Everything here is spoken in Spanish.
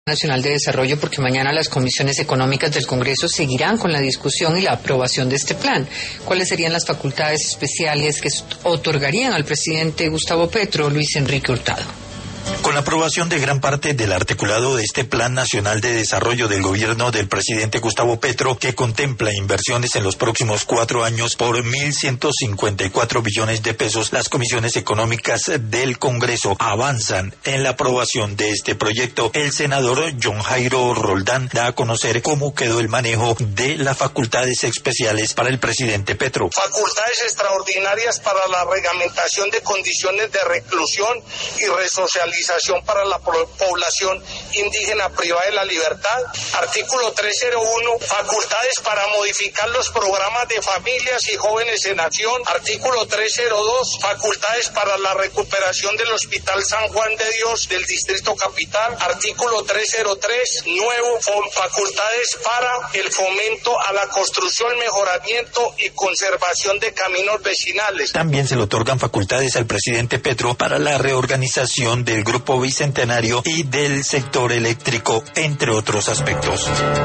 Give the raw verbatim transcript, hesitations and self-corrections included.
Nacional de Desarrollo, porque mañana las comisiones económicas del Congreso seguirán con la discusión y la aprobación de este plan. ¿Cuáles serían las facultades especiales que otorgarían al presidente Gustavo Petro? Luis Enrique Hurtado. Con la aprobación de gran parte del articulado de este Plan Nacional de Desarrollo del gobierno del presidente Gustavo Petro, que contempla inversiones en los próximos cuatro años por mil ciento cincuenta y cuatro billones de pesos, las comisiones económicas del Congreso avanzan en la aprobación de este proyecto. El senador John Jairo Roldán da a conocer cómo quedó el manejo de las facultades especiales para el presidente Petro. Facultades extraordinarias para la reglamentación de condiciones de reclusión y resocialización para la población indígena privada de la libertad. Artículo trescientos uno, facultades para modificar los programas de familias y jóvenes en acción. Artículo trescientos dos, facultades para la recuperación del Hospital San Juan de Dios del Distrito Capital. Artículo trescientos tres, nuevo, facultades para el fomento a la construcción, mejoramiento y conservación de caminos vecinales. También se le otorgan facultades al presidente Petro para la reorganización del Grupo Bicentenario y del sector eléctrico, entre otros aspectos.